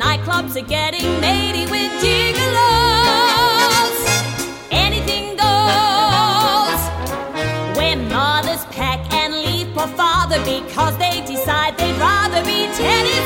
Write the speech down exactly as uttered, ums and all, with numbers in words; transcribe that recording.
nightclubs are getting matey with gigolos. Anything goes when mothers pack and leave poor father because they decide they'd rather be tennis